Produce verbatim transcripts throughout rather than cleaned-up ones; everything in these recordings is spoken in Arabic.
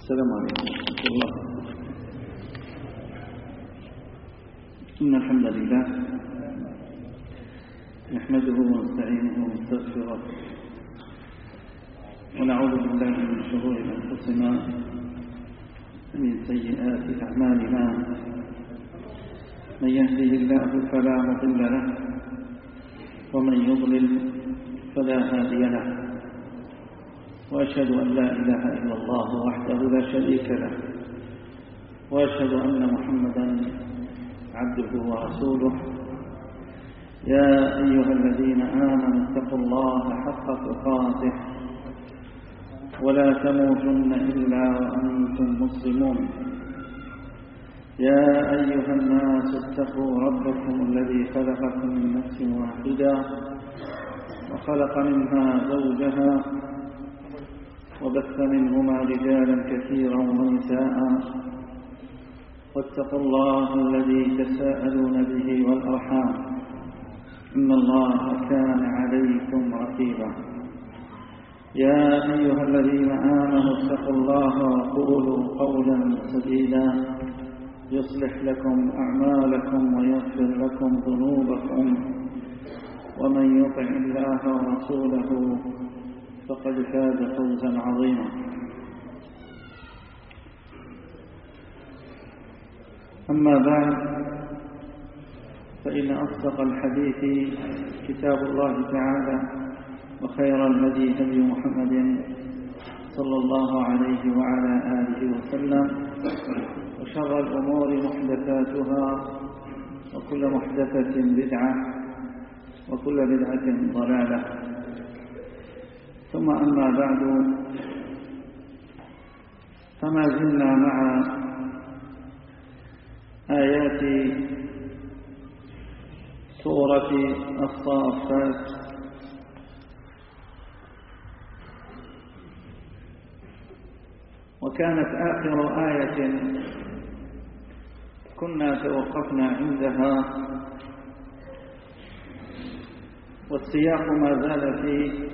السلام عليكم ورحمة الله. إن الحمد لله نحمده ونستعينه ونستغفره ونعوذ بالله من شرور أنفسنا ومن سيئات أعمالنا. من يهده الله فلا مضل له ومن يضلل فلا هادي له، وأشهد أن لا إله إلا الله وحده لا شريك له، وأشهد أن محمدا عبده ورسوله. يا أيها الذين آمنوا اتقوا الله حق تقاته ولا تموتن إلا وأنتم مسلمون. يا أيها الناس اتقوا ربكم الذي خلقكم من نفس واحدة وخلق منها زوجها وبث منهما رجالا كثيرا ونساء، واتقوا الله الذي تساءلون به والأرحام إن الله كان عليكم رقيبا. يا أيها الذين آمنوا اتقوا الله وقولوا قولا سديدا يصلح لكم أعمالكم ويغفر لكم ذنوبكم، ومن يطع الله ورسوله فقد فاز فوزا عظيما. أما بعد، فإن أصدق الحديث كتاب الله تعالى، وخير الهدي هدي محمد صلى الله عليه وعلى آله وسلم، وشر الأمور محدثاتها، وكل محدثة بدعة، وكل بدعة ضلالة. ثم أما بعد، فما زلنا مع آيات سورة الصافات، وكانت آخر آية كنا توقفنا عندها، والسياق ما زال في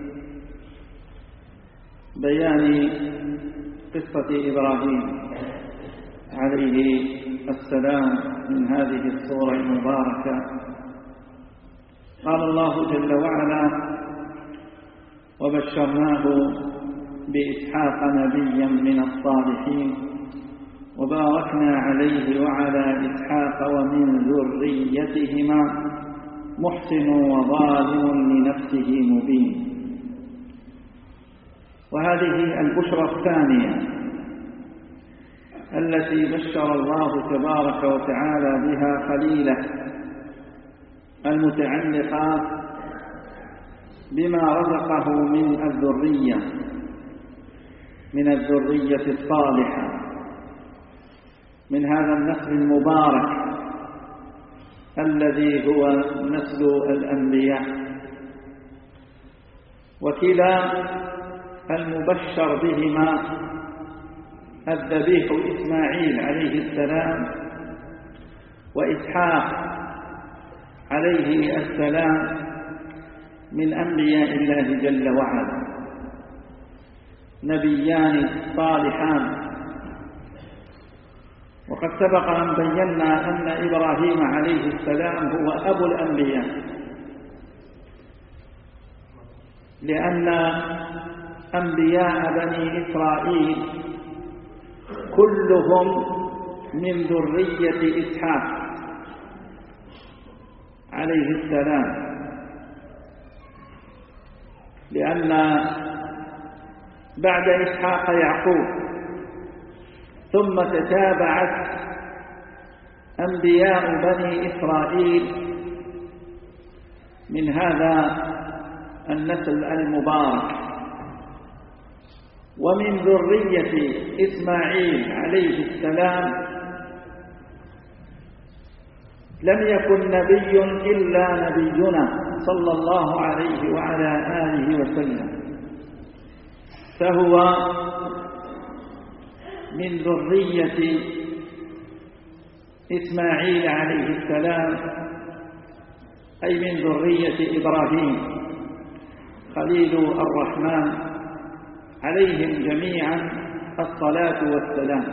بيان قصة إبراهيم عليه السلام من هذه السورة المباركة. قال الله جل وعلا: وبشرناه بإسحاق نبيا من الصالحين وباركنا عليه وعلى إسحاق ومن ذريتهما محسن وظالم لنفسه مبين. وهذه البشرى الثانية التي بشر الله تبارك وتعالى بها خليله، المتعلقة بما رزقه من الذرية من الذرية الصالحة، من هذا النسل المبارك الذي هو نسل الأنبياء. وكلا المبشر بهما الذبيح إسماعيل عليه السلام وإسحاق عليه السلام من أنبياء الله جل وعلا، نبيان صالحان. وقد سبق أن بينا أن إبراهيم عليه السلام هو أبو الأنبياء، لأن أنبياء بني إسرائيل كلهم من ذرية إسحاق عليه السلام، لأن بعد إسحاق يعقوب، ثم تتابعت أنبياء بني إسرائيل من هذا النسل المبارك. ومن ذرية إسماعيل عليه السلام لم يكن نبي إلا نبينا صلى الله عليه وعلى آله وسلم، فهو من ذرية إسماعيل عليه السلام، أي من ذرية إبراهيم خليل الرحمن عليهم جميعا الصلاة والسلام.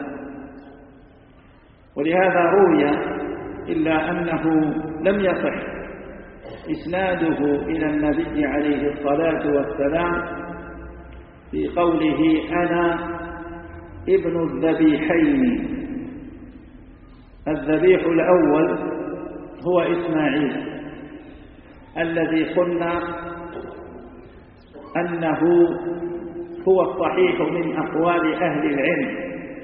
ولهذا روي إلا أنه لم يصح إسناده إلى النبي عليه الصلاة والسلام في قوله أنا ابن الذبيحين. الذبيح الأول هو إسماعيل الذي قلنا أنه هو الصحيح من أقوال أهل العلم،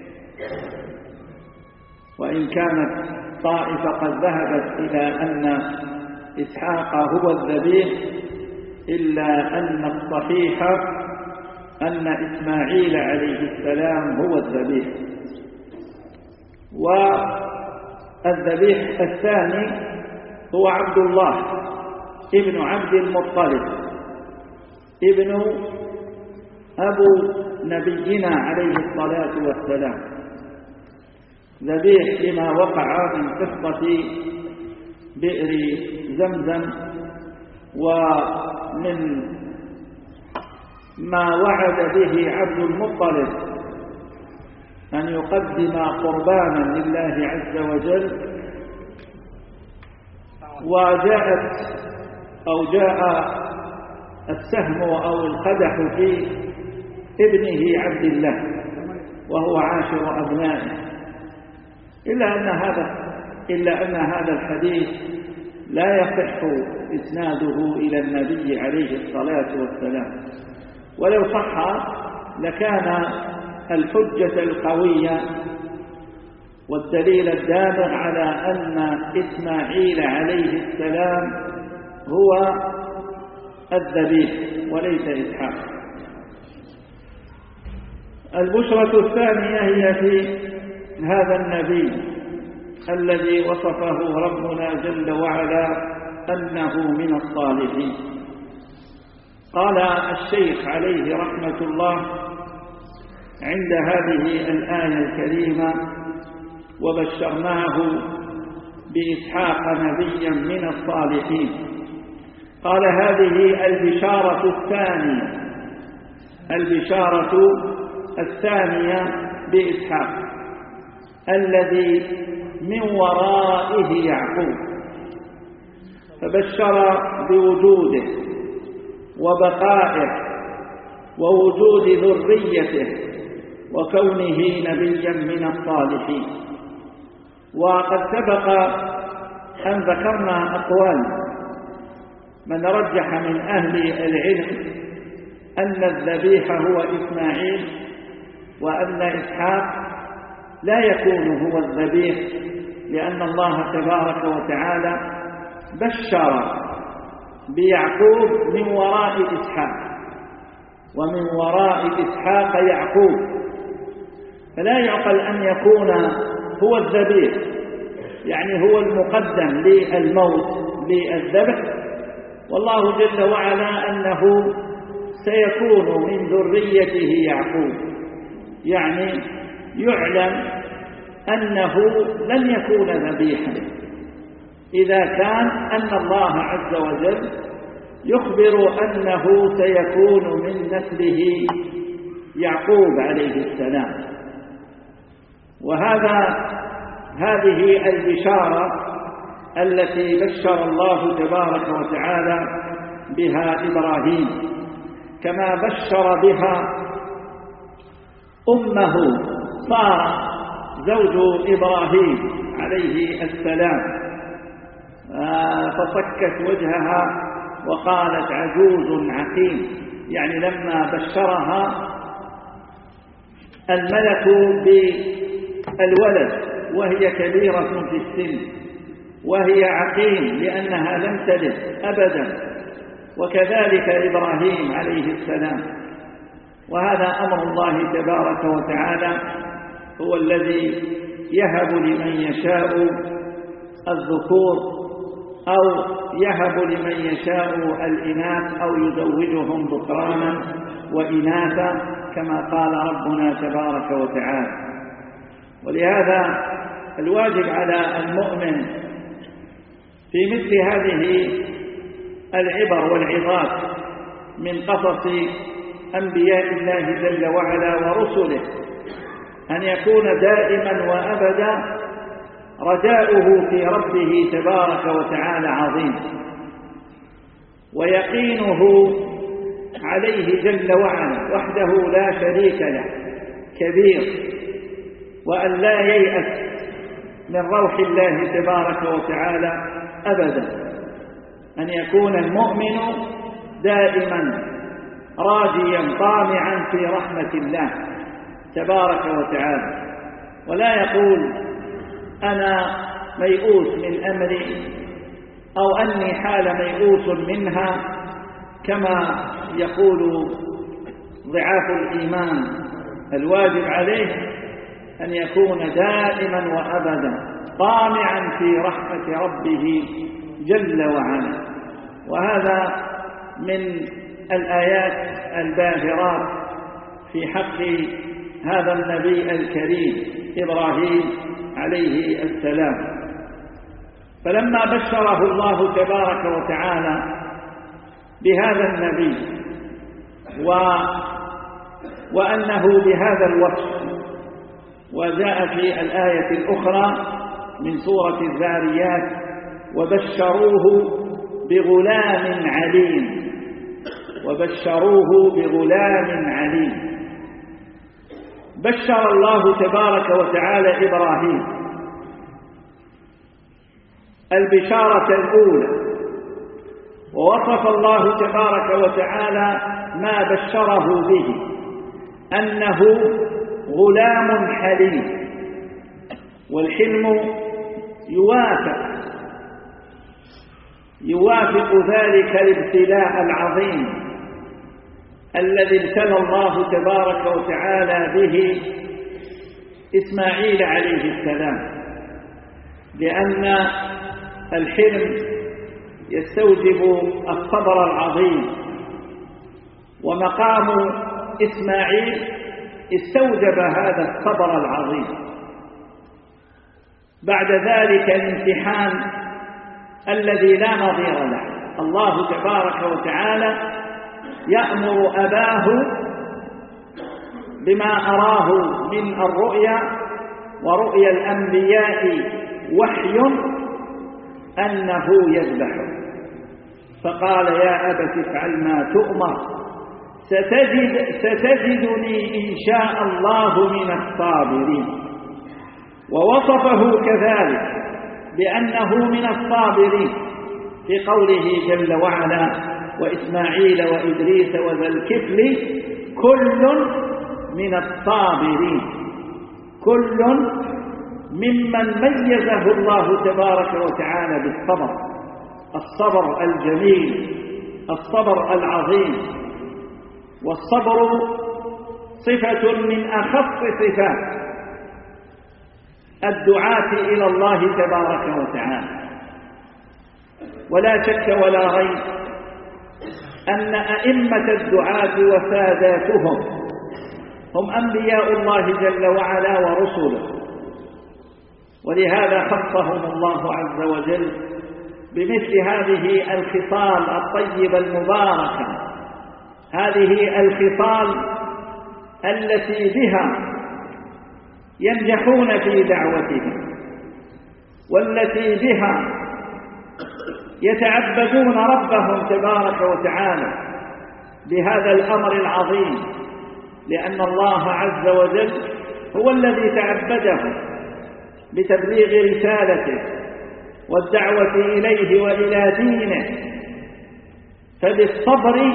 وإن كانت طائفة قد ذهبت إلى أن إسحاق هو الذبيح، إلا أن الصحيح أن إسماعيل عليه السلام هو الذبيح. والذبيح الثاني هو عبد الله ابن عبد المطلب ابن أبو نبينا عليه الصلاة والسلام، ذبيح لما وقع من قصة بئر زمزم ومن ما وعد به عبد المطلب أن يقدم قربانا لله عز وجل، وجاءت أو جاء السهم أو القدح في ابنه عبد الله وهو عاشر أبنائه، إلا أن هذا إلا أن هذا الحديث لا يصح إسناده إلى النبي عليه الصلاة والسلام، ولو صح لكان الحجة القوية والدليل الدامغ على أن إسماعيل عليه السلام هو الذبيح وليس إسحاق. البشرة الثانية هي في هذا النبي الذي وصفه ربنا جل وعلا أنه من الصالحين. قال الشيخ عليه رحمة الله عند هذه الآية الكريمة وبشرناه بإسحاق نبيا من الصالحين، قال هذه البشارة الثانية البشارة الثانية بإسحاق الذي من ورائه يعقوب، فبشر بوجوده وبقائه ووجود ذريته وكونه نبيا من الصالحين. وقد سبق أن ذكرنا أقوال من رجح من أهل العلم أن الذبيح هو إسماعيل، وأن إسحاق لا يكون هو الذبيح، لأن الله تبارك وتعالى بشر بيعقوب من وراء إسحاق، ومن وراء إسحاق يعقوب، فلا يعقل أن يكون هو الذبيح يعني هو المقدم للموت للذبح، والله جل وعلا أنه سيكون من ذريته يعقوب، يعني يعلم أنه لن يكون ذبيحا إذا كان أن الله عز وجل يخبر أنه سيكون من نسله يعقوب عليه السلام. وهذا هذه البشارة التي بشر الله تبارك وتعالى بها إبراهيم، كما بشر بها أمه سارة زوج إبراهيم عليه السلام، فصكت وجهها وقالت عجوز عقيم، يعني لما بشرها الملك بالولد وهي كبيرة في السن وهي عقيم لأنها لم تلد أبدا، وكذلك إبراهيم عليه السلام. وهذا أمر الله تبارك وتعالى، هو الذي يهب لمن يشاء الذكور أو يهب لمن يشاء الإناث أو يزوجهم ذكرانا وإناثا كما قال ربنا تبارك وتعالى. ولهذا الواجب على المؤمن في مثل هذه العبر والعظات من قصص أنبياء الله جل وعلا ورسله أن يكون دائما وأبدا رجاؤه في ربه تبارك وتعالى عظيم، ويقينه عليه جل وعلا وحده لا شريك له كبير، وأن لا ييأس من روح الله تبارك وتعالى أبدا. أن يكون المؤمن دائما راجيا طامعا في رحمة الله تبارك وتعالى، ولا يقول أنا ميؤوس من أمري أو أني حال ميؤوس منها، كما يقول ضعاف الإيمان. الواجب عليه أن يكون دائما وأبدا طامعا في رحمة ربه جل وعلا. وهذا من الآيات الباهرات في حق هذا النبي الكريم إبراهيم عليه السلام. فلما بشره الله تبارك وتعالى بهذا النبي و... وأنه بهذا الوصف، وجاء في الآية الأخرى من سورة الذاريات: وبشروه بغلام عليم، وبشروه بغلام عليم. بشر الله تبارك وتعالى إبراهيم البشارة الأولى، ووصف الله تبارك وتعالى ما بشره به أنه غلام حليم. والحلم يوافق يوافق ذلك الابتلاء العظيم الذي ابتلى الله تبارك وتعالى به إسماعيل عليه السلام، لأن الحلم يستوجب الصبر العظيم، ومقام إسماعيل استوجب هذا الصبر العظيم. بعد ذلك الامتحان الذي لا نظير له. الله تبارك وتعالى يأمر أباه بما أراه من الرؤيا، ورؤيا الأنبياء وحي أنه يذبح، فقال: يا أبت افعل ما تؤمر ستجد ستجدني إن شاء الله من الصابرين. ووصفه كذلك بأنه من الصابرين في قوله جل وعلا: وإسماعيل وإدريس وذا الكفل كل من الصابرين، كل ممن ميزه الله تبارك وتعالى بالصبر، الصبر الجميل، الصبر العظيم. والصبر صفة من أخص صفات الدعاة إلى الله تبارك وتعالى. ولا شك ولا ريب أن أئمة الدعاة وساداتهم هم أنبياء الله جل وعلا ورسله، ولهذا خصهم الله عز وجل بمثل هذه الخصال الطيبة المباركة، هذه الخصال التي بها ينجحون في دعوتهم، والتي بها يتعبدون ربهم تبارك وتعالى بهذا الأمر العظيم، لأن الله عز وجل هو الذي تعبده بتبليغ رسالته والدعوة إليه وإلى دينه. فبالصبر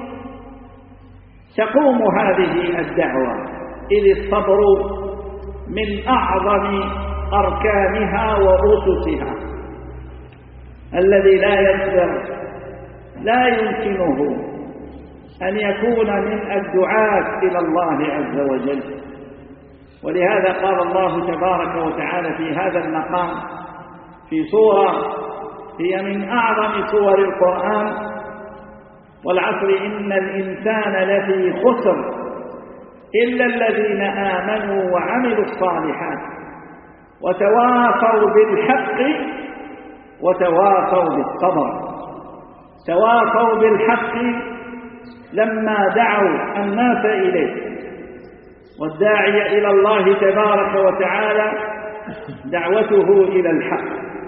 تقوم هذه الدعوة، إذ الصبر من أعظم أركانها وأسسها. الذي لا يصبر لا يمكنه أن يكون من الدعاة إلى الله عز وجل. ولهذا قال الله تبارك وتعالى في هذا المقام في سورة هي من أعظم سور القرآن: والعصر إن الإنسان لفي خسر إلا الذين آمنوا وعملوا الصالحات وتواصوا بالحق وتواصوا بالصبر. تواصوا بالحق لما دعوا الناس إليه، والداعي إلى الله تبارك وتعالى دعوته إلى الحق،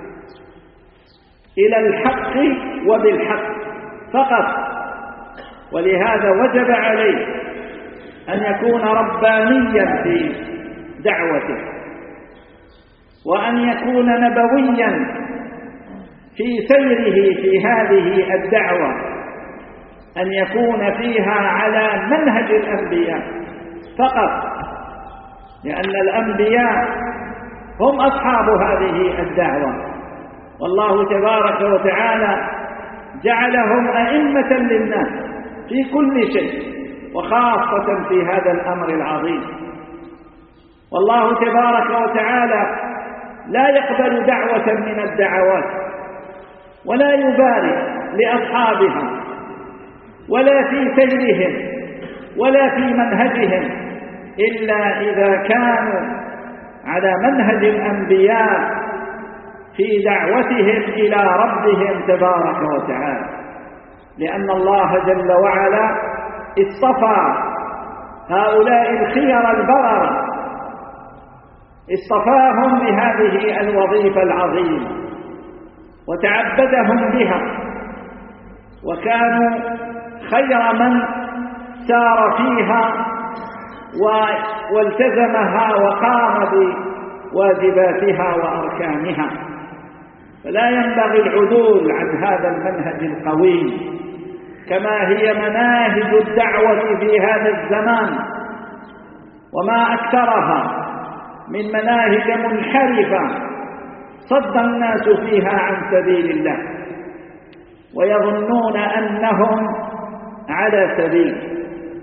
إلى الحق وبالحق فقط. ولهذا وجب عليه أن يكون ربانيا في دعوته، وأن يكون نبويا في سيره في هذه الدعوة، أن يكون فيها على منهج الأنبياء فقط، لأن الأنبياء هم أصحاب هذه الدعوة، والله تبارك وتعالى جعلهم أئمة للناس في كل شيء، وخاصة في هذا الأمر العظيم. والله تبارك وتعالى لا يقبل دعوة من الدعوات ولا يبارك لأصحابها ولا في سيرهم ولا في منهجهم إلا إذا كانوا على منهج الأنبياء في دعوتهم إلى ربهم تبارك وتعالى، لأن الله جل وعلا اصطفى هؤلاء الخير البررة، اصطفاهم بهذه الوظيفة العظيمة وتعبدهم بها، وكانوا خير من سار فيها والتزمها وقام بواجباتها وأركانها. فلا ينبغي العدول عن هذا المنهج القويم، كما هي مناهج الدعوة في هذا الزمان، وما أكثرها من مناهج منحرفة صد الناس فيها عن سبيل الله، ويظنون أنهم على سبيل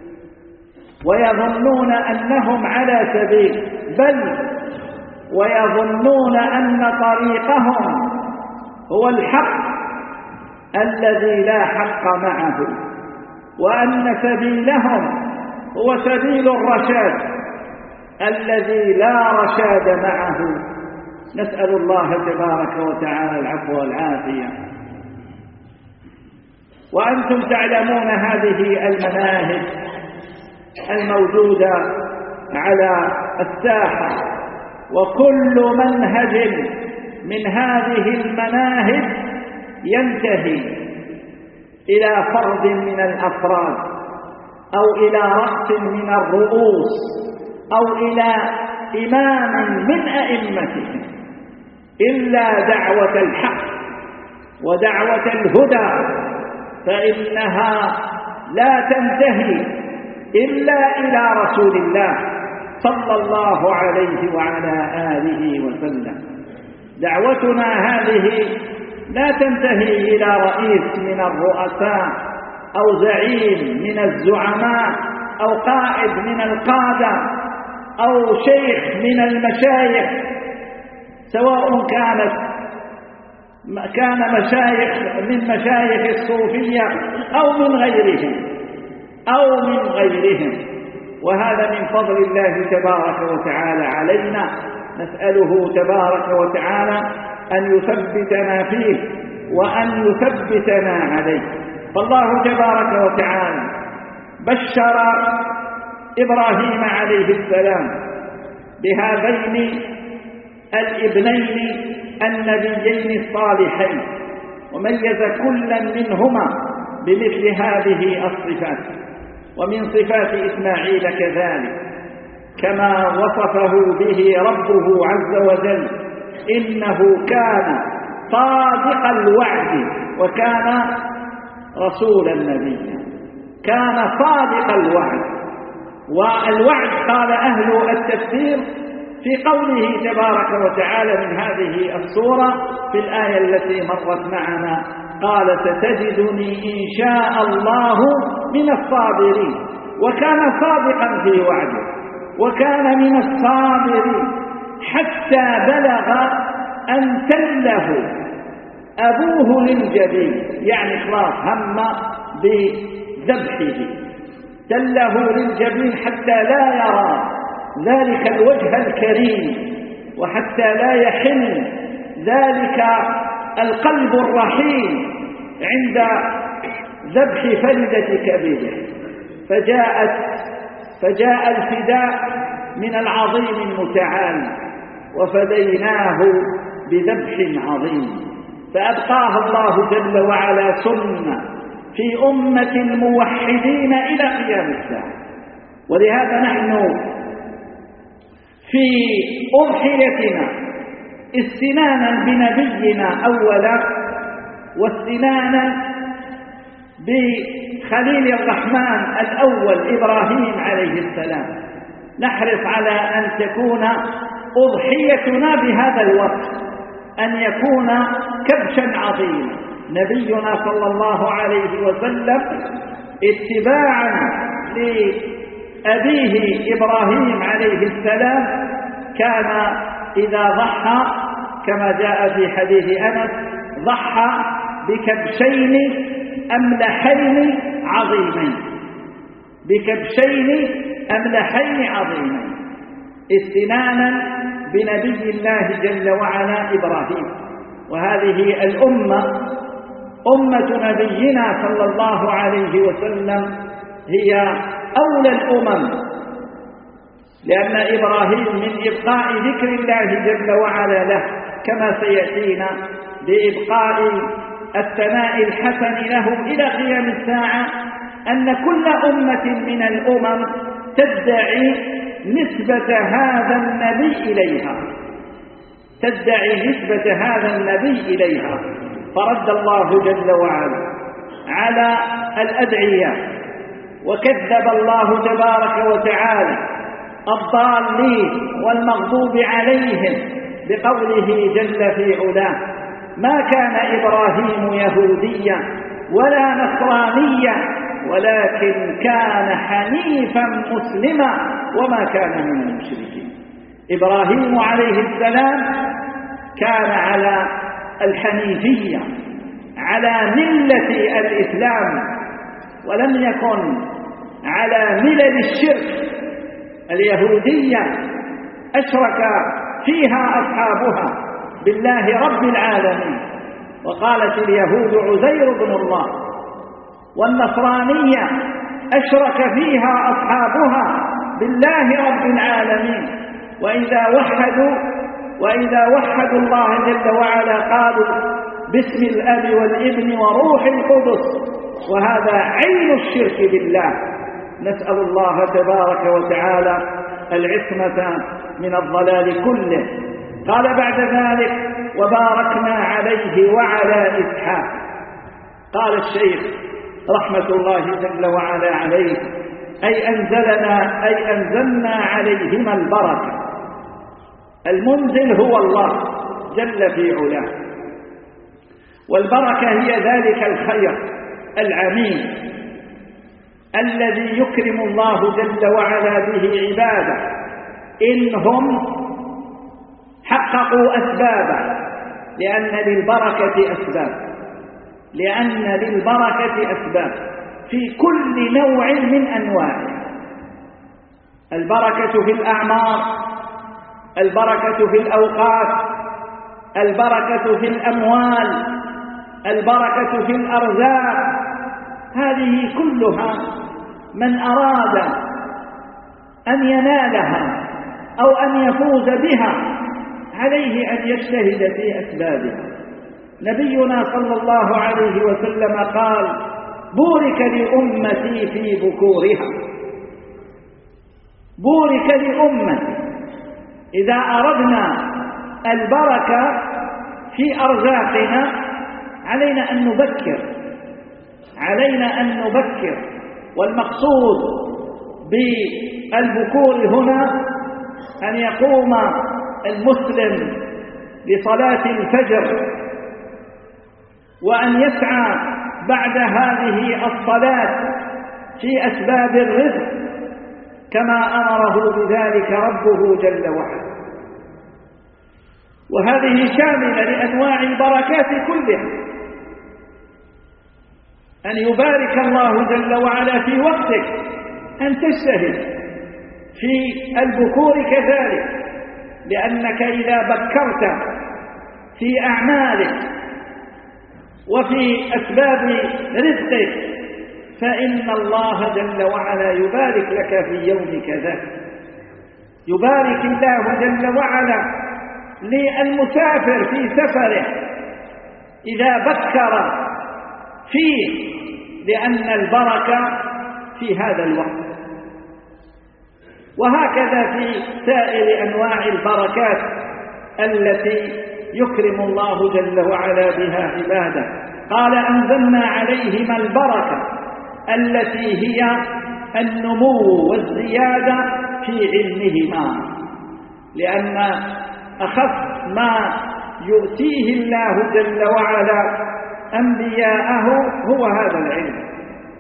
ويظنون أنهم على سبيل بل ويظنون أن طريقهم هو الحق الذي لا حق معه، وأن سبيلهم هو سبيل الرشاد الذي لا رشاد معه. نسأل الله تبارك وتعالى العفو والعافية. وأنتم تعلمون هذه المناهج الموجودة على الساحة، وكل منهج من هذه المناهج ينتهي إلى فرد من الأفراد أو إلى رأس من الرؤوس أو إلى إمام من أئمتهم، إلا دعوة الحق ودعوة الهدى فإنها لا تنتهي إلا إلى رسول الله صلى الله عليه وعلى آله وسلم. دعوتنا هذه لا تنتهي إلى رئيس من الرؤساء أو زعيم من الزعماء أو قائد من القادة أو شيخ من المشايخ، سواء كانت كان مشايخ من مشايخ الصوفية أو من غيرهم أو من غيرهم وهذا من فضل الله تبارك وتعالى علينا. نسأله تبارك وتعالى أن يثبتنا فيه وأن يثبتنا عليه. فالله تبارك وتعالى بشر إبراهيم عليه السلام بهذين الابنين النبيين الصالحين، وميز كلا منهما بمثل هذه الصفات. ومن صفات إسماعيل كذلك كما وصفه به ربه عز وجل، إنه كان صادق الوعد وكان رسولا نبيا. كان صادق الوعد، والوعد قال أهل التفسير في قوله تبارك وتعالى من هذه السورة في الآية التي مرت معنا، قال ستجدني إن شاء الله من الصابرين. وكان صادقا في وعده وكان من الصابرين حتى بلغ أن تله أبوه للجبين، يعني خلاص هم بذبحه، تله للجبين حتى لا يرى ذلك الوجه الكريم وحتى لا يحن ذلك القلب الرحيم عند ذبح فلدة كبده. فجاءت فجاء الفداء من العظيم المتعال وفديناه بذبح عظيم، فأبقاها الله جل وعلا سنة في أمة الموحدين إلى قيام الساعة. ولهذا نحن في أضحيتنا استنانا بنبينا أولا واستنانا بخليل الرحمن الأول إبراهيم عليه السلام نحرص على أن تكون أضحيتنا بهذا الوقت أن يكون كبشا عظيما. نبينا صلى الله عليه وسلم اتباعا لأبيه إبراهيم عليه السلام كان إذا ضحى كما جاء في حديث أنس ضحى بكبشين أملحين عظيمين بكبشين أملحين عظيمين استنانا بنبي الله جل وعلا إبراهيم. وهذه الأمة أمة نبينا صلى الله عليه وسلم هي أولى الأمم، لأن إبراهيم من إبقاء ذكر الله جل وعلا له كما سيأتينا بإبقاء الثناء الحسن له إلى قيام الساعة، أن كل أمة من الأمم تدعي نسبة هذا النبي إليها تدعي نسبة هذا النبي إليها فرد الله جل وعلا على الأدعياء وكذب الله تبارك وتعالى الضالين والمغضوب عليهم بقوله جل في علاه: ما كان إبراهيم يهوديا ولا نصرانيا ولكن كان حنيفا مسلما وما كان من المشركين. إبراهيم عليه السلام كان على الحنيفية على ملة الإسلام ولم يكن على ملل الشرك. اليهودية أشرك فيها أصحابها بالله رب العالمين وقالت اليهود عزير بن الله، والنصرانية أشرك فيها أصحابها بالله رب العالمين، وإذا وحدوا وإذا وحدوا الله جل وعلا قالوا باسم الأب والابن وروح القدس، وهذا عين الشرك بالله. نسأل الله تبارك وتعالى العصمة من الضلال كله. قال بعد ذلك: وباركنا عليه وعلى إسحاق. قال الشيخ رحمة الله جل وعلا عليه: أي أنزلنا أي أنزلنا عليهما البركة. المنزل هو الله جل في علاه، والبركة هي ذلك الخير العميم الذي يكرم الله جل وعلا به عباده إنهم حققوا أسبابا، لأن للبركة أسباب لأن للبركة أسباب في كل نوع من أنواعها. البركة في الأعمار، البركة في الأوقات، البركة في الأموال، البركة في الأرزاق. هذه كلها من أراد أن ينالها أو أن يفوز بها عليه أن يجتهد في أسبابها. نبينا صلى الله عليه وسلم قال: بورك لأمتي في بكورها. بورك لأمتي. إذا أردنا البركة في أرزاقنا علينا أن نبكر علينا أن نبكر والمقصود بالبكور هنا أن يقوم المسلم لصلاة الفجر وأن يسعى بعد هذه الصلاة في أسباب الرزق كما أمره بذلك ربه جل وعلا. وهذه شاملة لأنواع البركات كلها، أن يبارك الله جل وعلا في وقتك، أن تجتهد في البكور كذلك، لأنك إذا بكرت في أعمالك وفي أسباب رزقك فإن الله جل وعلا يبارك لك في يومك ذاك. يبارك الله جل وعلا للمسافر في سفره إذا بكر فيه، لأن البركة في هذا الوقت. وهكذا في سائر أنواع البركات التي يكرم الله جل وعلا بها عباده. قال أنزلنا عليهما البركة التي هي النمو والزيادة في علمهما، لأن أخف ما يؤتيه الله جل وعلا أنبياءه هو هذا العلم.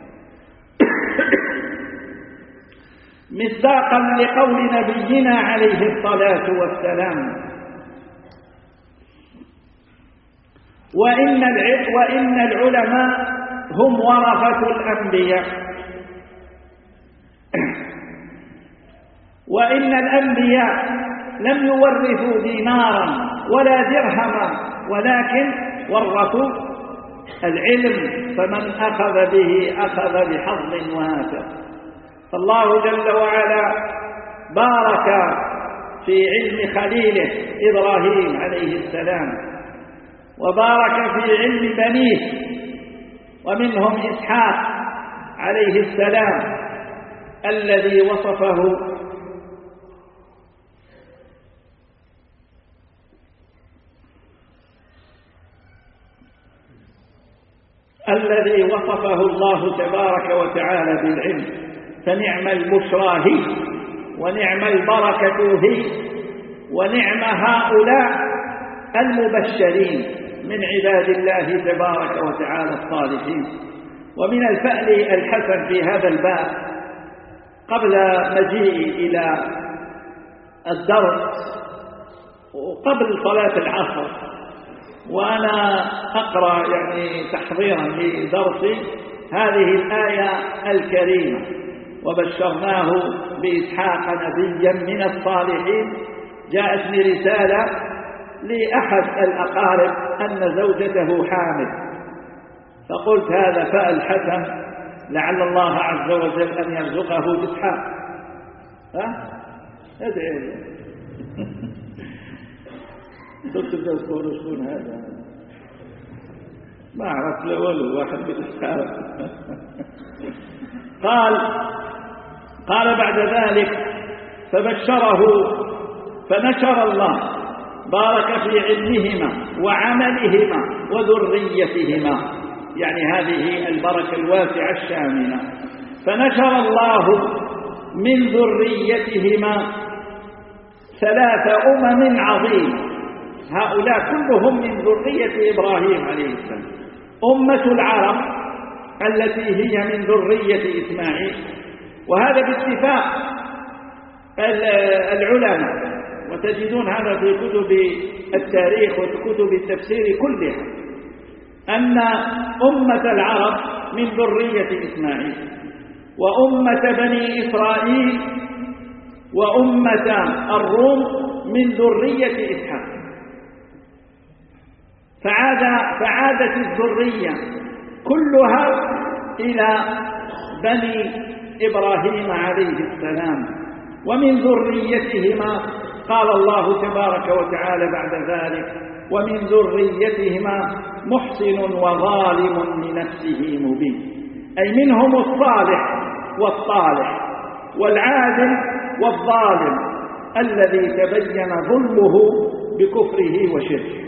مصداقا لقول نبينا عليه الصلاة والسلام: وإن وإن العلماء هم ورثة الأنبياء، وإن الأنبياء لم يورثوا دينارا ولا درهما، ولكن ورثوا العلم، فمن أخذ به أخذ بحظ وافر. فالله جل وعلا بارك في علم خليله إبراهيم عليه السلام، وبارك في علم بنيه، ومنهم إسحاق عليه السلام الذي وصفه الذي وصفه الله تبارك وتعالى بالعلم، فنعم البشرى هي ونعم البركة هي ونعم هؤلاء المبشرين من عباد الله تبارك وتعالى الصالحين. ومن الفأل الحسن في هذا الباب قبل مجيئي إلى الدرس وقبل صلاة العصر وأنا أقرأ يعني تحضيرا لدرسي هذه الآية الكريمة: وبشرناه بإسحاق نبيا من الصالحين. جاءتني رسالة لأحد الأقارب أن زوجته حامل، فقلت هذا فأل حسن، لعل الله عز وجل أن يرزقه بإسحاق. ها؟ ادعي له. تبدأ تقول شكون هذا؟ ما عرفت له ولا واحد بإسحاق. قال قال بعد ذلك: فبشره فنشر الله بارك في علمهما وعملهما وذريتهما، يعني هذه البركة الواسعة الشاملة. فنشر الله من ذريتهما ثلاث أمم عظيمة، هؤلاء كلهم من ذرية إبراهيم عليه السلام: أمة العرب التي هي من ذرية إسماعيل، وهذا باتفاق العلماء، وتجدون هذا في كتب التاريخ وكتب التفسير كلها، أن أمة العرب من ذرية إسماعيل، وأمة بني إسرائيل وأمة الروم من ذرية إسحاق. فعاد فعادت الذرية كلها إلى بني إبراهيم عليه السلام، ومن ذريتهما قال الله تبارك وتعالى بعد ذلك: ومن ذريتهما محسن وظالم لنفسه مبين، أي منهم الصالح والطالح والعادل والظالم الذي تبين ظلمه بكفره وشركه.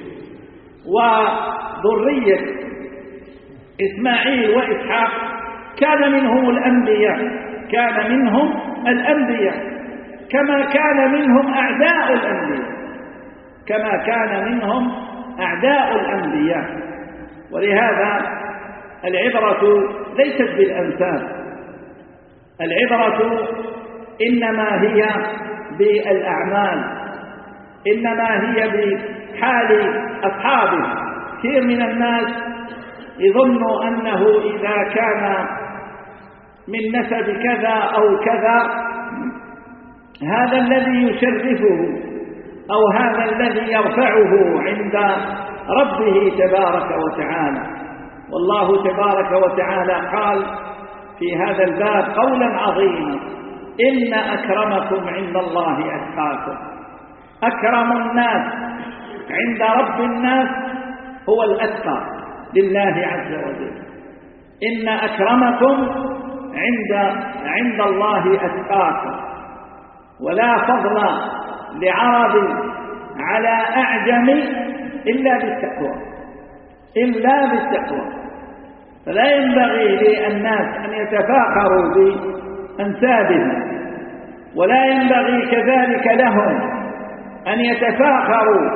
وذرية إسماعيل وإسحاق كان منهم الأنبياء كان منهم الأنبياء كما كان منهم أعداء الأنبياء كما كان منهم أعداء الأنبياء. ولهذا العبرة ليست بالأنساب، العبرة إنما هي بالأعمال، إنما هي بحال أصحابه. كثير من الناس يظن أنه إذا كان من نسب كذا أو كذا هذا الذي يشرفه أو هذا الذي يرفعه عند ربه تبارك وتعالى. والله تبارك وتعالى قال: في هذا الباب قولا عظيما: إن أكرمكم عند الله أتقاكم. أكرم الناس عند رب الناس هو الأتقى لله عز وجل. إن أكرمكم عند عند الله أتقاكم. ولا فضل لعرب على أعجم إلا بالتقوى، إلا بالتقوى. فلا ينبغي للناس أن يتفاخروا بأنسابهم، ولا ينبغي كذلك لهم أن يتفاخروا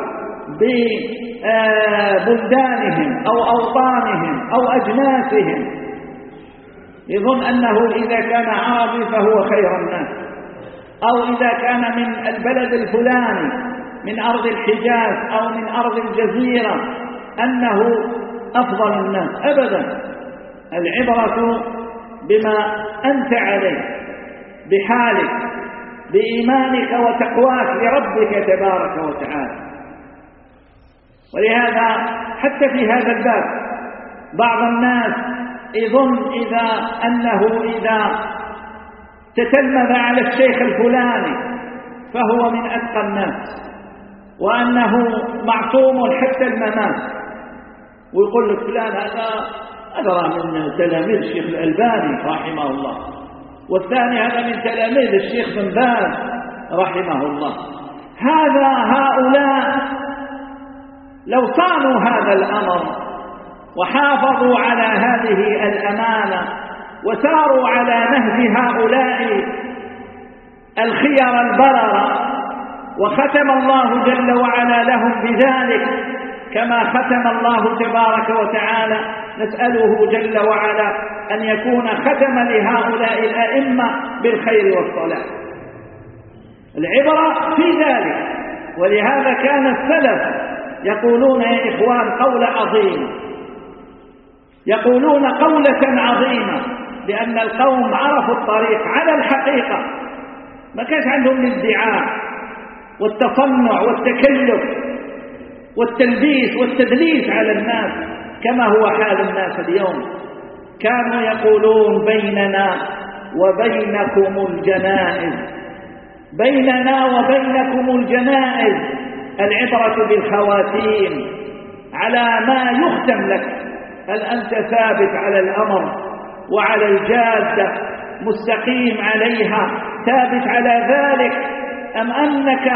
ببلدانهم أو أوطانهم أو أجناسهم، يظن أنه إذا كان عربي فهو خير الناس، أو إذا كان من البلد الفلاني من أرض الحجاز أو من أرض الجزيرة أنه أفضل الناس. أبدا، العبرة بما أنت عليه، بحالك، بإيمانك وتقواك لربك تبارك وتعالى. ولهذا حتى في هذا الباب بعض الناس يظن إذا أنه إذا تتلمذ على الشيخ الفلاني فهو من أتقى الناس، وأنه معصوم حتى الممات، ويقول لك فلان هذا أدرى من تلاميذ الشيخ الألباني رحمه الله، والثاني هذا من تلاميذ الشيخ بن باز رحمه الله. هذا هؤلاء لو صانوا هذا الأمر وحافظوا على هذه الأمانة وساروا على نهج هؤلاء الخير البررة، وختم الله جل وعلا لهم بذلك كما ختم الله تبارك وتعالى. نسأله جل وعلا أن يكون ختم لهؤلاء الأئمة بالخير والصلاح. العبرة في ذلك. ولهذا كان السلف يقولون يا إخوان قول عظيم، يقولون قولة عظيمة، لأن القوم عرفوا الطريق على الحقيقة، ما كانش عندهم الادعاء والتصنع والتكلف والتلبيس والتدليس على الناس كما هو حال الناس اليوم. كانوا يقولون بيننا وبينكم الجنائز، بيننا وبينكم الجنائز. العبرة بالخواتيم، على ما يختم لك، هل أنت ثابت على الأمر وعلى الجادة مستقيم عليها ثابت على ذلك، أم أنك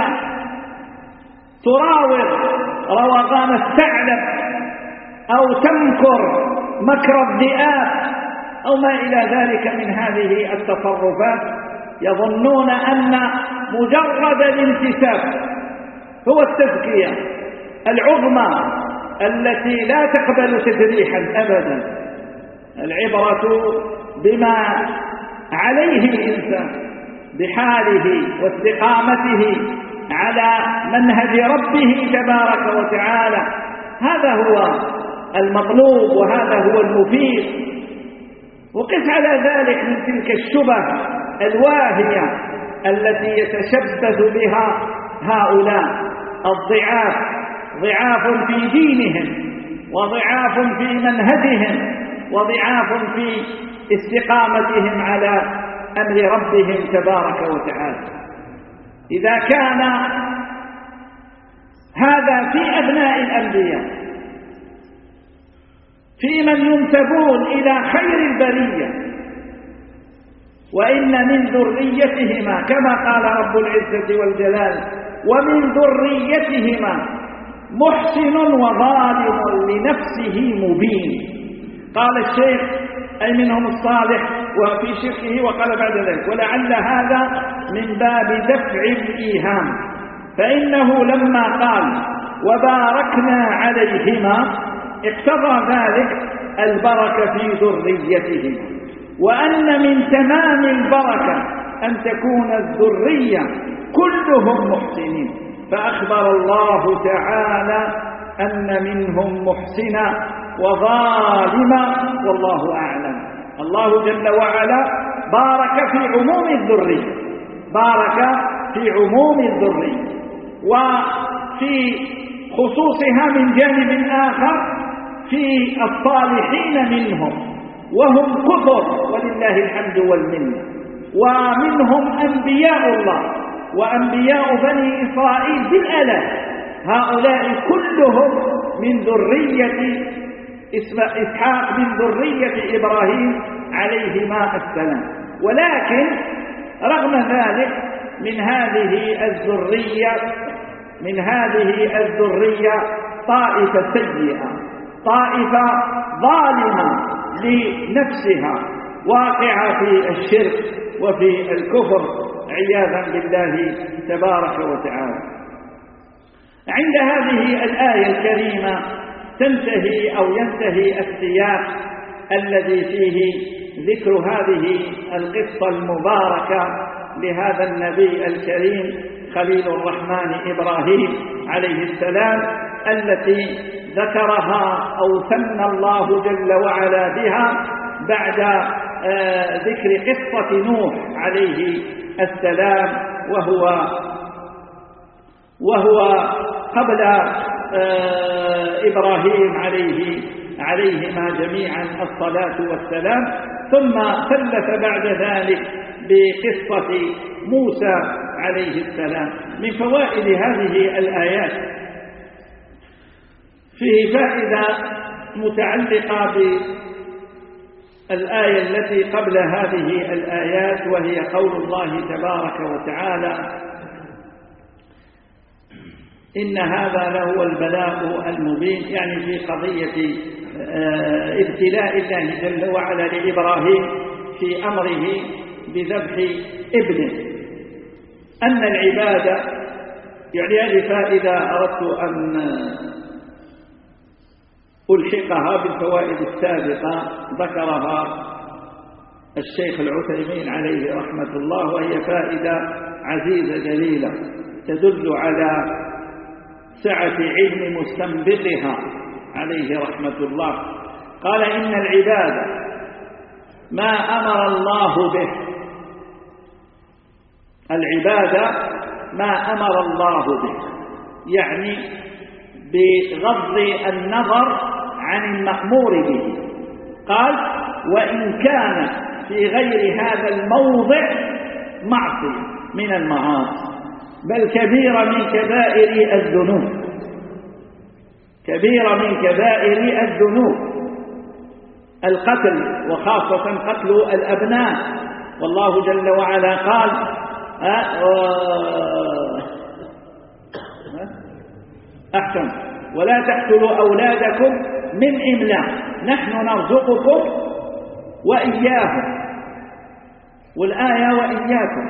تراوغ روغان الثعلب أو تمكر مكر الذئاب أو ما إلى ذلك من هذه التصرفات؟ يظنون أن مجرد الانتساب هو التزكية العظمى التي لا تقبل تجريحا أبدا. العبرة بما عليه الإنسان، بحاله واستقامته على منهج ربه تبارك وتعالى. هذا هو المطلوب وهذا هو المفيد. وقس على ذلك من تلك الشبه الواهية التي يتشبث بها هؤلاء الضعاف، ضعاف في دينهم وضعاف في منهجهم وضعاف في استقامتهم على أمر ربهم تبارك وتعالى. إذا كان هذا في أبناء الأنبياء، في من ينسبون إلى خير البرية، وإن من ذريتهما كما قال رب العزة والجلال: ومن ذريتهما محسن وظالم لنفسه مبين. قال الشيخ: أي منهم الصالح وفي شركه، وقال بعد ذلك: ولعل هذا من باب دفع الإيهام، فإنه لما قال وباركنا عليهما اقتضى ذلك البركة في ذريتهما، وأن من تمام البركة أن تكون الذرية كلهم محسنين، فأخبر الله تعالى أن منهم محسنا وظالما والله أعلم. الله جل وعلا بارك في عموم الذرية، بارك في عموم الذرية، وفي خصوصها من جانب آخر في الصالحين منهم، وهم كفر ولله الحمد والمنة، ومنهم أنبياء الله وأنبياء بني إسرائيل بالآلاف، هؤلاء كلهم من ذرية إسحاق من ذرية إبراهيم عليهما السلام. ولكن رغم ذلك من هذه الذرية من هذه الذرية طائفة سيئة، طائفة ظالمة لنفسها، واقعة في الشرك وفي الكفر عياذا بالله تبارك وتعالى. عند هذه الآية الكريمة تنتهي أو ينتهي السياق الذي فيه ذكر هذه القصة المباركة لهذا النبي الكريم خليل الرحمن إبراهيم عليه السلام، التي ذكرها أو ثنى الله جل وعلا بها بعد آه ذكر قصة نوح عليه السلام، وهو وهو قبل آه إبراهيم عليه عليهما جميعا الصلاة والسلام، ثم ثلث بعد ذلك بقصة موسى عليه السلام. من فوائد هذه الآيات فيه فائدة متعلقة بالآية التي قبل هذه الآيات، وهي قول الله تبارك وتعالى: إن هذا لهو البلاء المبين، يعني في قضية ابتلاء الله جل وعلا لإبراهيم في أمره بذبح ابنه، أن العبادة، يعني هذه فائدة أردت أن ألحقها بالفوائد السابقة ذكرها الشيخ العثيمين عليه رحمة الله، وهي فائدة عزيزة جليلة تدل على سعة علم مستنبطها عليه رحمة الله. قال: إن العبادة ما أمر الله به، العبادة ما أمر الله به، يعني بغض النظر عن المأمور به. قال: وإن كان في غير هذا الموضع معصية من المعاصي، بل كبيرة من كبائر الذنوب، كبيرة من كبائر الذنوب القتل، وخاصة قتل الأبناء. والله جل وعلا قال: أحسن ولا تقتلوا أولادكم من إملاق نحن نرزقكم وإياهم، والآية وإياكم،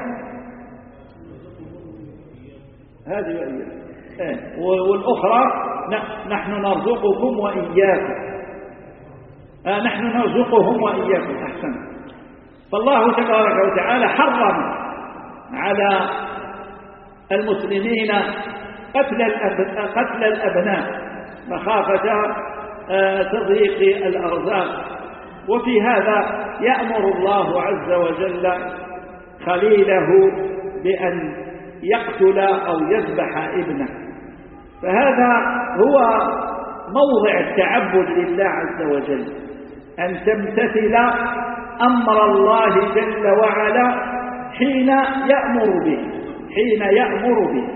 هذه وإياكم، والأخرى نحن نرزقكم وإياكم، آه نحن نرزقهم وإياكم. أحسن. فالله تبارك وتعالى حرم على المسلمين قتل قتل الأبناء مخافة تضييق الأرزاق، وفي هذا يأمر الله عز وجل خليله بأن يقتل أو يذبح ابنه. فهذا هو موضع التعبد لله عز وجل، أن تمتثل أمر الله جل وعلا حين يأمر به حين يأمر به.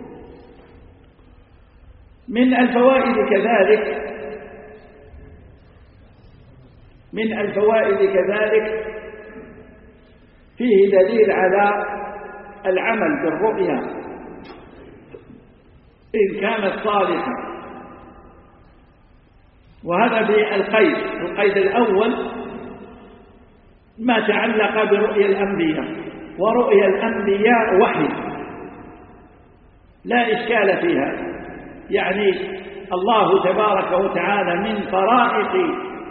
من الفوائد كذلك من الفوائد كذلك فيه دليل على العمل بالرؤيا إن كانت صالحة، وهذا بالقيد. القيد الأول ما تعلق برؤيا الأنبياء، ورؤيا الأنبياء وحي لا إشكال فيها، يعني الله تبارك وتعالى من طرائق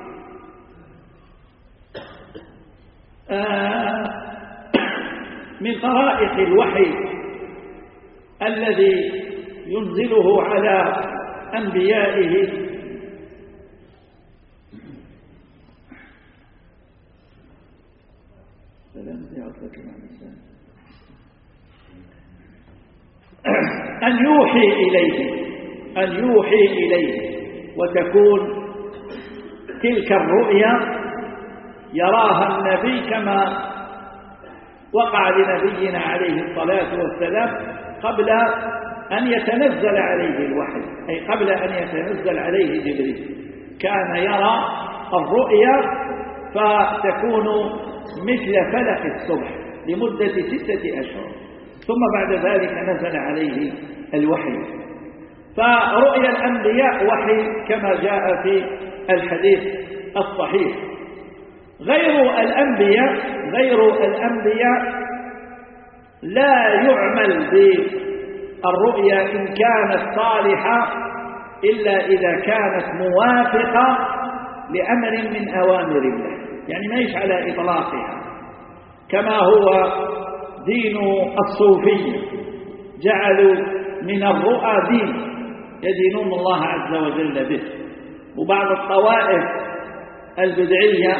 آه من طرائق الوحي الذي ينزله على أنبيائه أن يوحي إليه أن يوحي إليه وتكون تلك الرؤيا يراها النبي كما وقع لنبينا عليه الصلاة والسلام قبل أن يتنزل عليه الوحي، أي قبل أن يتنزل عليه جبريل، كان يرى الرؤيا فتكون مثل فلق الصبح لمدة ستة أشهر، ثم بعد ذلك نزل عليه الوحي. فرؤيا الأنبياء وحي كما جاء في الحديث الصحيح. غير الأنبياء غير الأنبياء لا يعمل بالرؤيا إن كانت صالحة إلا إذا كانت موافقة لأمر من أوامر الله، يعني ما يش على إطلاقها كما هو دين الصوفية، جعلوا من الرؤى دين يدينون الله عز وجل به. وبعض الطوائف البدعية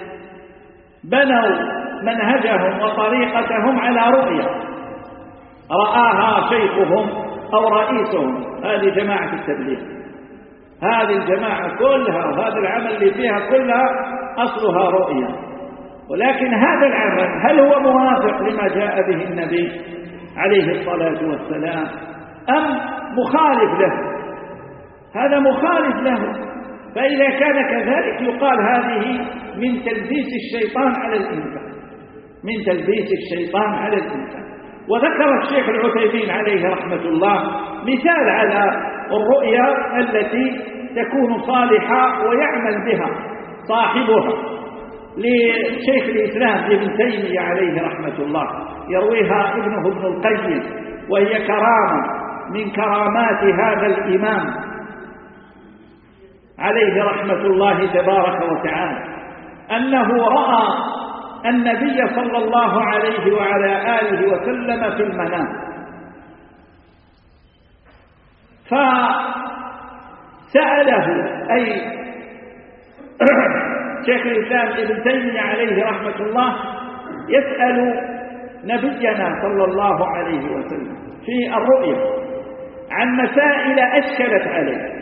بنوا منهجهم وطريقتهم على رؤيا رآها شيخهم أو رئيسهم. هذه جماعة التبليغ، هذه الجماعة كلها وهذا العمل اللي فيها كلها أصلها رؤيا، ولكن هذا العمل هل هو موافق لما جاء به النبي عليه الصلاة والسلام أم مخالف له؟ هذا مخالف له، فإذا كان كذلك يقال هذه من تلبيس الشيطان على الإنسان، من تلبيس الشيطان على الإنسان. وذكر الشيخ العثيمين عليه رحمة الله مثال على الرؤيا التي تكون صالحة ويعمل بها صاحبها لشيخ الإسلام ابن تيمية عليه رحمة الله، يرويها ابنه ابن القيم، وهي كرامة من كرامات هذا الإمام عليه رحمة الله تبارك وتعالى، أنه رأى النبي صلى الله عليه وعلى آله وسلم في المنام، فسأله أي شيخ الإسلام ابن تيمية عليه رحمة الله يسأل نبينا صلى الله عليه وسلم في الرؤيا عن مسائل أشكلت عليه.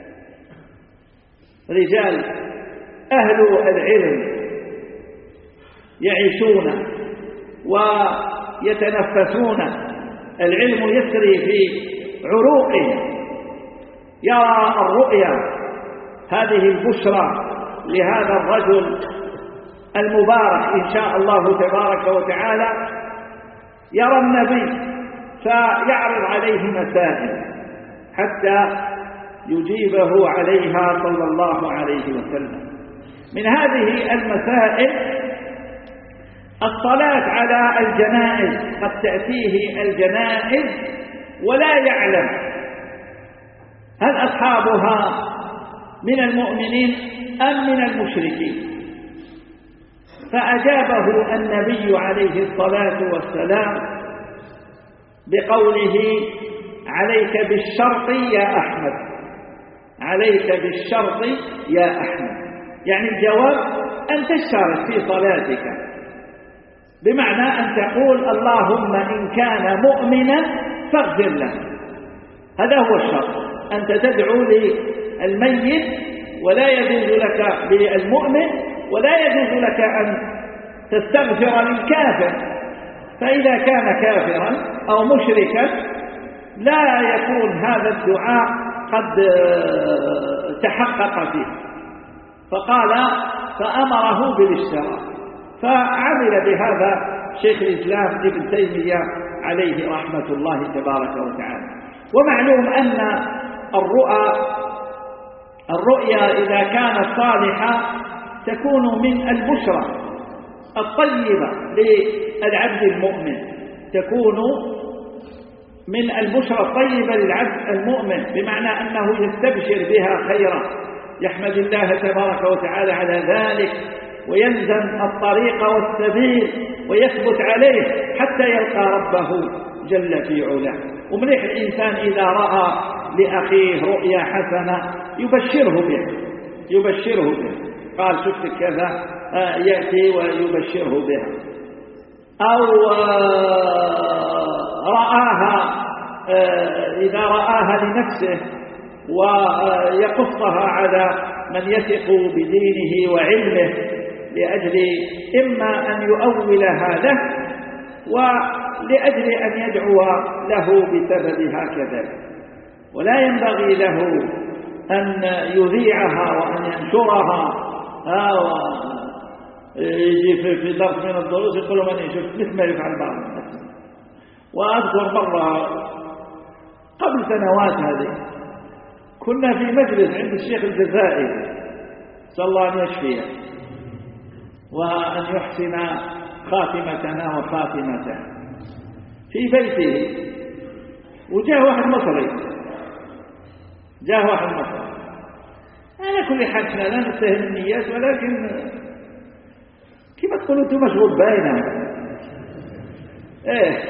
رجال أهل العلم يعيشون ويتنفسون، العلم يسري في عروقهم، يرى الرؤيا هذه البشرى لهذا الرجل المبارك إن شاء الله تبارك وتعالى، يرى النبي فيعرض عليه مسائل حتى يجيبه عليها صلى الله عليه وسلم. من هذه المسائل الصلاة على الجنائز، قد تأتيه الجنائز ولا يعلم هل أصحابها من المؤمنين أم من المشركين، فأجابه النبي عليه الصلاة والسلام بقوله عليك بالشرط يا أحمد، عليك بالشرط يا أحمد، يعني الجواب أن تشترط في صلاتك، بمعنى أن تقول اللهم إن كان مؤمنا فاغفر له، هذا هو الشرط. أنت تدعو للميت ولا يجوز لك للمؤمن ولا يجوز لك أن تستغفر للكافر، فإذا كان كافرا أو مشركا لا يكون هذا الدعاء قد تحقق فيه. فقال فأمره بالاشتراك، فعمل بهذا شيخ الإسلام ابن تيمية عليه رحمة الله تبارك وتعالى. ومعلوم أن الرؤى الرؤيا إذا كانت صالحة تكون من البشرى الطيبة للعبد المؤمن، تكون من البشرى الطيبة للعبد المؤمن، بمعنى أنه يستبشر بها خيرا، يحمد الله تبارك وتعالى على ذلك ويلزم الطريق والسبيل ويثبت عليه حتى يلقى ربه جل في علاه. ومليح الإنسان إذا رأى لأخيه رؤيا حسنة يبشره بها، يبشره بها، قال شفت كذا يأتي ويبشره بها، أو رآها إذا رآها لنفسه ويقصها على من يثق بدينه وعلمه لأجل إما أن يؤولها له ولأجل أن يدعو له بسببها كذلك، ولا ينبغي له أن يذيعها وأن ينشرها يجي في درس من الدروس يقول من يشوف مثل ما يفعل بعض الناس. وأذكر مرة قبل سنوات هذه كنا في مجلس عند الشيخ الجزائري صلى الله أن يشفيه وأن يحسن خاتمتنا وخاتمته في بيته، وجاء واحد مصري جاء واحد مصري على كل حال احنا لا نتهم النيات، ولكن كيف تقولوا انتم مشغول باينه ايه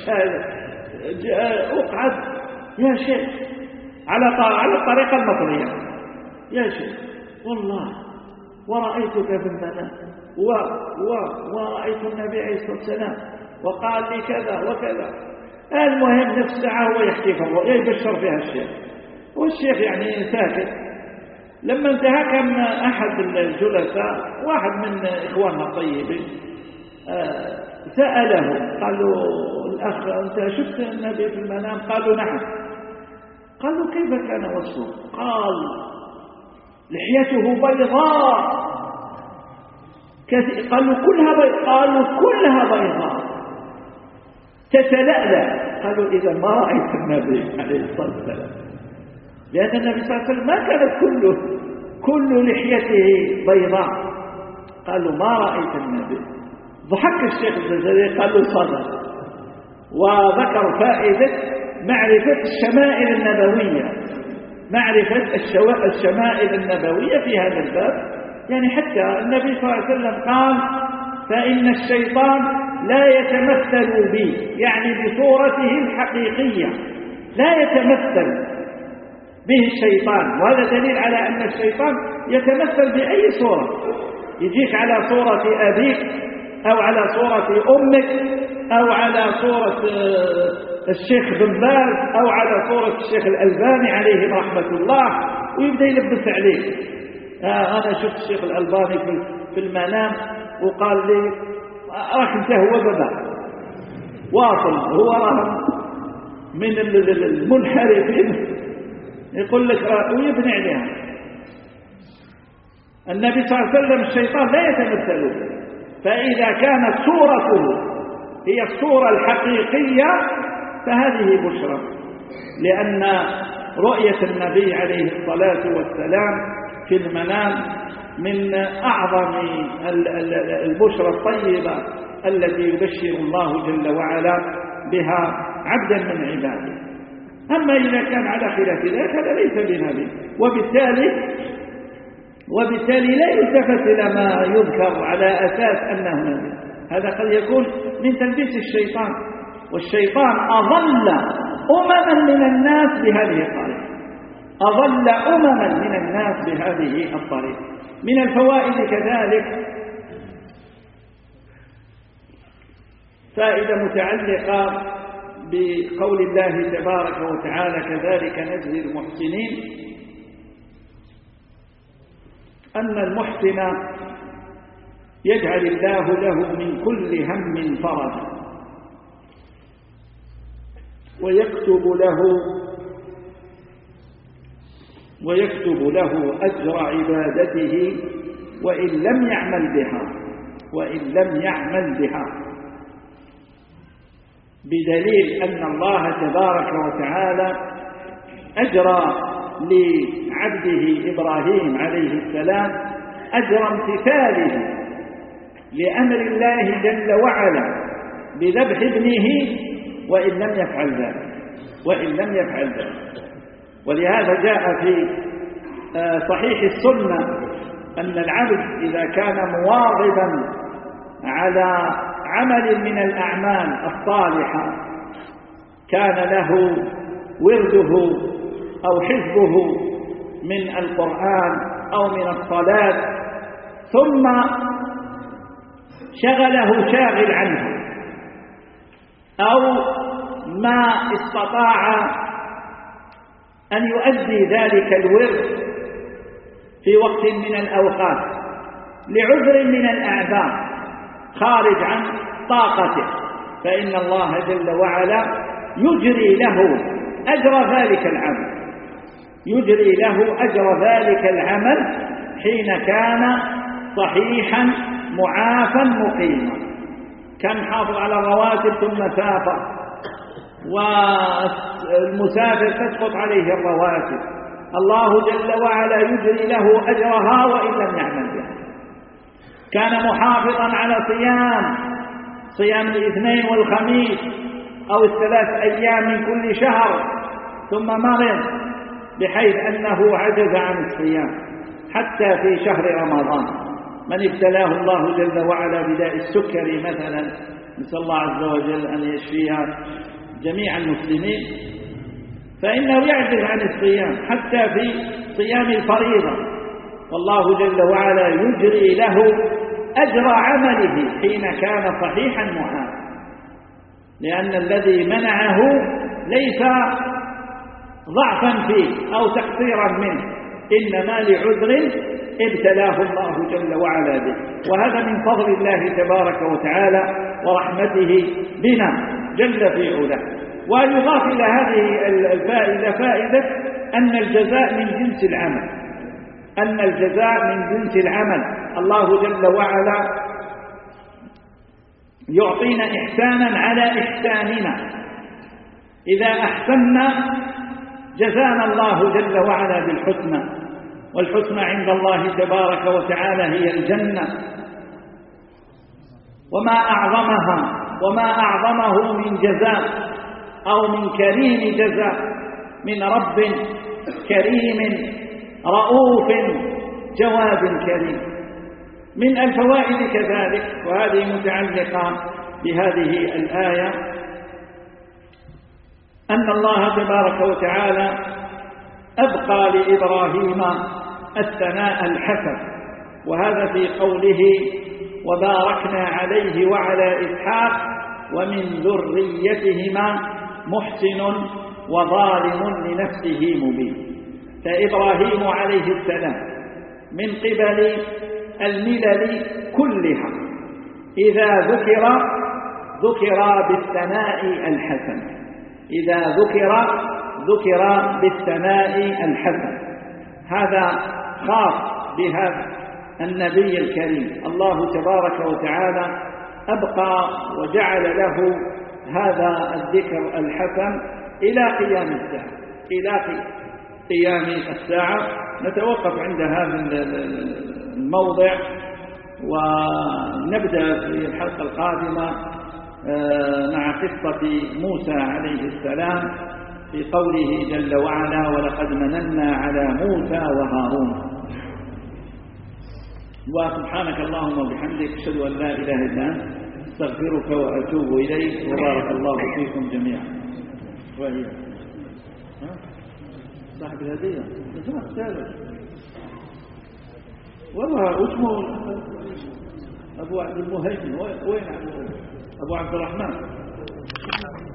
اقعد يا شيخ على على الطريقه المصريه يا شيخ والله ورأيتك في المنام و و ورأيت النبي عليه الصلاه والسلام وقال لي كذا وكذا. المهم نفس ساعه هو يحكي في الرؤيا يبشر فيها الشيخ، والشيخ يعني ساكت. لما انتهى كان أحد الجلساء واحد من إخواننا الطيبين سأله قال له الأخ أنت شفت النبي في المنام؟ قالوا نعم. قال له كيف كان وصفه؟ قال لحيته بيضاء. قالوا كلها بيضاء؟ قالوا كلها بيضاء تتلألأ. قالوا إذا ما رأيت النبي عليه الصلاة والسلام، لأن النبي صلى الله عليه وسلم ما كانت كله كل لحيته بيضاء. قالوا ما رأيت النبي. ضحك الشيخ الجزائري قال له صدق، وذكر فائدة معرفة الشمائل النبوية، معرفة الشمائل النبوية في هذا الباب. يعني حتى النبي صلى الله عليه وسلم قال فإن الشيطان لا يتمثل بي، يعني بصورته الحقيقية لا يتمثل به الشيطان، وهذا دليل على أن الشيطان يتمثل بأي صورة، يجيك على صورة أبيك أو على صورة أمك أو على صورة الشيخ بن باز أو على صورة الشيخ الألباني عليه رحمة الله، ويبدأ يلبس عليك. آه أنا شفت الشيخ الألباني في المنام وقال لي راح انت هو بابا واصل، هو راه من المنحرفين يقول لك ويبني عليها. النبي صلى الله عليه وسلم الشيطان لا يتمثل به، فإذا كانت صورته هي الصورة الحقيقية فهذه بشرى، لأن رؤية النبي عليه الصلاة والسلام في المنام من أعظم البشرى الطيبة التي يبشر الله جل وعلا بها عبدا من عباده. أما إذا كان على خلاف ذلك هذا ليس بنبي، وبالتالي وبالتالي لا يلتفت إلى ما يذكر على أساس أنه نبي. هذا قد يكون من تلبيس الشيطان، والشيطان أضل أمما من الناس بهذه الطريقة، أضل أمما من الناس بهذه الطريقة. من الفوائد كذلك فائدة متعلقة بقول الله تبارك وتعالى كذلك نجزي المحسنين، أن المحسن يجعل الله له من كل هم فرجا ويكتب له ويكتب له أجر عبادته وإن لم يعمل بها وإن لم يعمل بها بدليل أن الله تبارك وتعالى أجرى لعبده إبراهيم عليه السلام أجر امتثاله لأمر الله جل وعلا بذبح ابنه وإن لم يفعل ذلك وإن لم يفعل ذلك. ولهذا جاء في صحيح السنة أن العبد إذا كان مواظبا على عمل من الأعمال الصالحة كان له ورده أو حزبه من القرآن أو من الصلاة، ثم شغله شاغل عنه أو ما استطاع أن يؤدي ذلك الورد في وقت من الأوقات لعذر من الأعذار خارج عن طاقته، فإن الله جل وعلا يجري له أجر ذلك العمل يجري له أجر ذلك العمل حين كان صحيحا معافا مقيما، كان حافظ على الرواتب ثم سافر، والمسافر تسقط عليه الرواتب، الله جل وعلا يجري له أجرها وإن لم يعمل بها. كان محافظا على صيام صيام الاثنين والخميس أو الثلاث أيام من كل شهر، ثم مرض بحيث أنه عجز عن الصيام حتى في شهر رمضان. من ابتلاه الله جل وعلا بداء السكري مثلا، نسأل الله عز وجل أن يشفيها جميع المسلمين، فإنه يعجز عن الصيام حتى في صيام الفريضة، والله جل وعلا يجري له أجر عمله حين كان صحيحا معافى، لأن الذي منعه ليس ضعفا فيه أو تقصيرا منه، إنما لعذر ابتلاه الله جل وعلا به، وهذا من فضل الله تبارك وتعالى ورحمته بنا جل في علاه. ويضاف إلى هذه الفائدة فائدة أن الجزاء من جنس العمل أن الجزاء من جنس العمل الله جل وعلا يعطينا إحسانا على إحساننا، إذا أحسننا جزانا الله جل وعلا بالحسنى، والحسنى عند الله تبارك وتعالى هي الجنة، وما أعظمها وما أعظمه من جزاء أو من كريم جزاء من رب كريم رؤوف جواد كريم. من الفوائد كذلك، وهذه متعلقة بهذه الآية، أن الله تبارك وتعالى أبقى لإبراهيم الثناء الحسن، وهذا في قوله وباركنا عليه وعلى إسحاق ومن ذريتهما محسن وظالم لنفسه مبين. فإبراهيم عليه السلام من قبل الملل كلها إذا ذكر ذكر بالثناء الحسن إذا ذكر ذكر بالثناء الحسن هذا خاص بهذا النبي الكريم. الله تبارك وتعالى أبقى وجعل له هذا الذكر الحسن إلى قيام الساعة إلى قيام الساعة. نتوقف عند هذا الموضع ونبدأ في الحلقة القادمة مع قصة موسى عليه السلام في قوله جل وعلا ولقد مننا على موسى وهارون. وسبحانك اللهم وبحمدك أشهد أن لا إله إلا أنت استغفرك وأتوب إليك، وبارك الله فيكم جميعا. وهي صاحب الهدية اسمه الثالث والله اسمه أبو عبد المهيمن. وين أبو عبد الرحمن؟